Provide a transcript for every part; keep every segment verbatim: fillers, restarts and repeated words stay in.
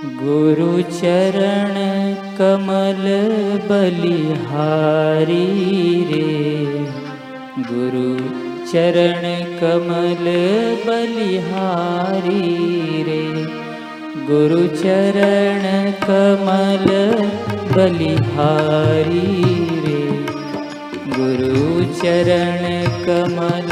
गुरु चरण कमल बलिहारी रे, गुरु चरण कमल बलिहारी रे, गुरु चरण कमल बलिहारी रे, गुरु चरण कमल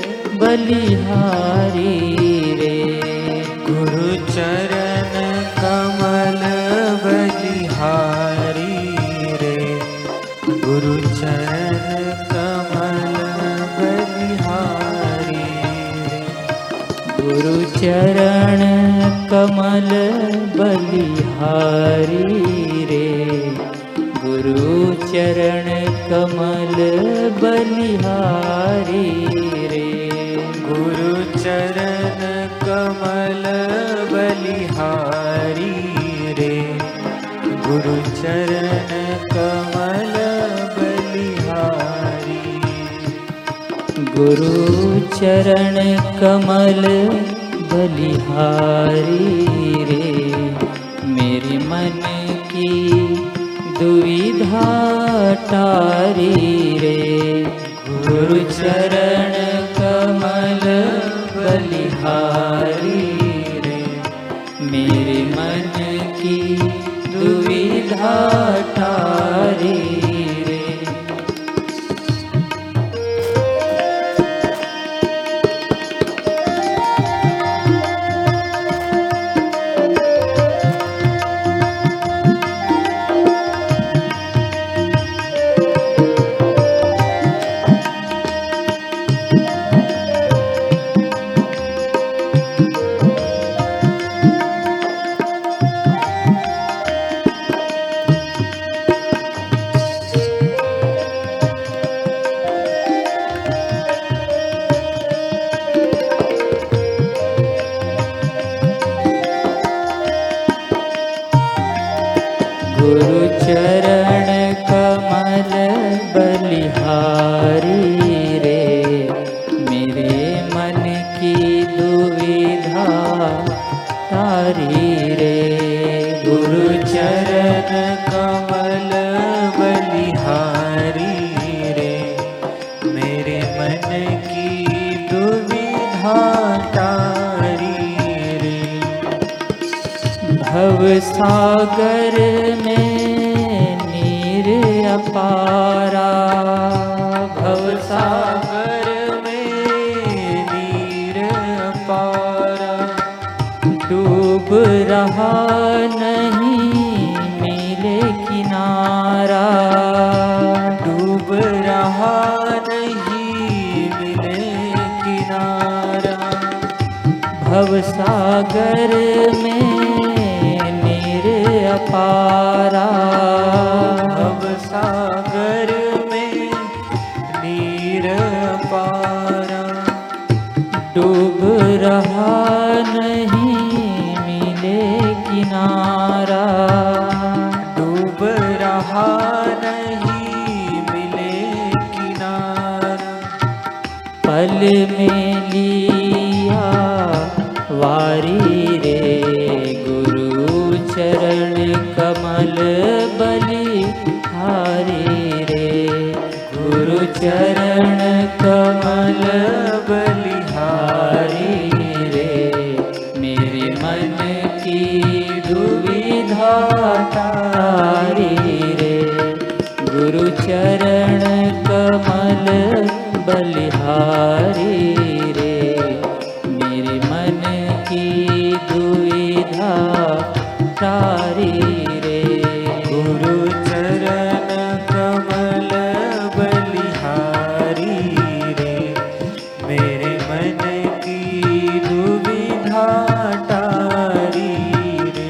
बलिहारी रे, गुरु चरण कमल बलिहारी रे, गुरु चरण कमल बलिहारी रे, गुरु चरण कमल बलिहारी रे, गुरु चरण कमल बलिहारी रे, गुरु चरण कमल बलिहारी रे, गुरु चरण कमल बलिहारी, गुरु चरण कमल बलिहारी रे, मेरे मन की दुविधा टारी रे, गुरु चरण कमल बलिहारी रे, मेरे मन की दुविधा टारी रे, गुरु चरण कमल बलिहारी रे, मेरे मन की दुविधा तारी रे, गुरु चरण कमल बलिहारी रे, मेरे मन की दुविधा तारी रे, भव सागर में नीर अपारा, भव सागर में नीर अपारा, डूब रहा नहीं मिले किनारा, डूब रहा नहीं मिले किनारा, भव सागर में नीर अपारा, भव सागर में नीर अपारा, डूब रहा नहीं मिले किनारा, डूब रहा नहीं मिले किनारा, पल में लिया वारी रे, गुरु चरण कमल बलिहारी रे, गुरु चरण कमल बलिहारी रे, मेरे मन की दुविधा तारी रे, गुरु चरण कमल बलिहारी रे, मेरे मन की दुविधा तारी रे, गुरु चरण कमल बलिहारी रे, मेरे मन की दुविधा तारी रे,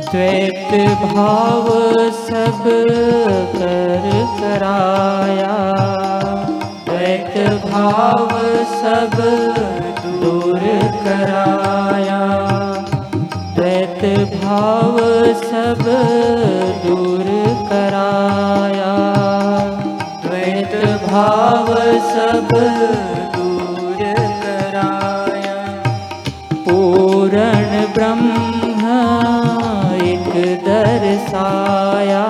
द्वैत भाव सब कर कराया, द्वैत भाव सब दूर कराया, द्वैत भाव सब दूर कराया, द्वैत भाव सब दूर कराया। पूर्ण ब्रह्म एक दर्शाया,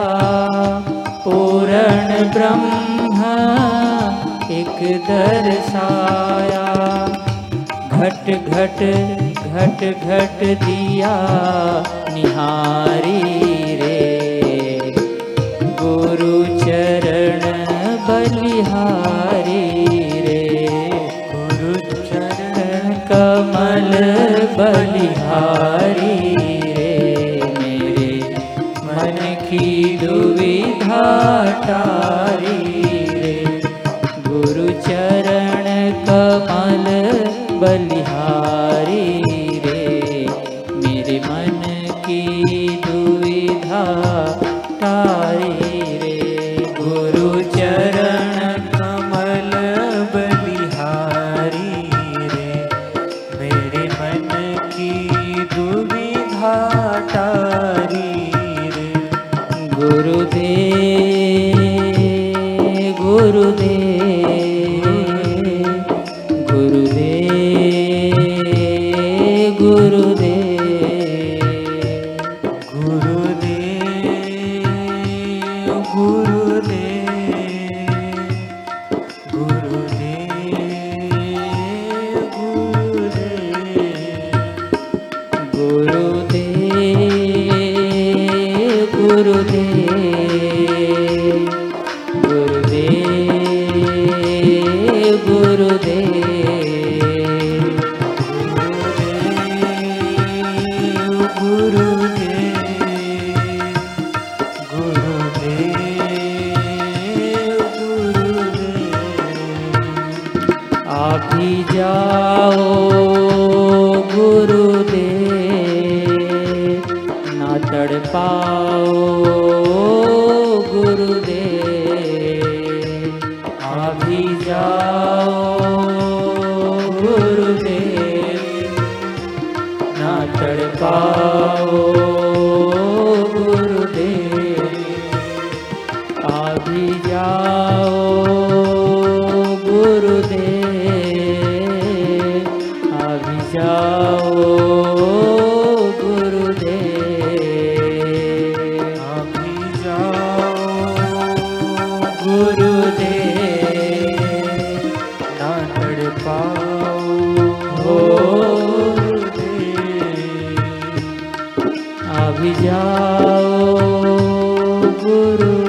पूर्ण ब्रह्म एक दर्शाया। घट घट घट घट दिया निहारी रे, गुरु चरण बलिहारी रे, गुरु चरण कमल बलिहारी रे, मेरे मन की दुविधा टारी रे, गुरु चरण कमल बलिहारी रे, मेरे मन की दुविधा टारी रे, गुरु चरण कमल बलिहारी रे, मेरे मन की दुविधा टारी रे। गुरुदेव गुरुदेव गुरुदेव गुरुदेव गुरुदेव गुरुदेव गुरुदेव गुरुदेव गुरुदेव गुरुदेव गुरुदेव गुरुदेव गुरुदेव। आप ही जाओ गुरुदेव, ना तड़ पाओ गुरुदेव, आप ही जाओ गुरुदेव, ना तड़ पाओ गुरुदेव, आप ही जाओ गुरुदेव, आप ही जाओ गुरुदेव, आप ही जाओ गुरुदेव, ना तड़ पाओ हो गुरुदेव। आप ही जाओ गुरु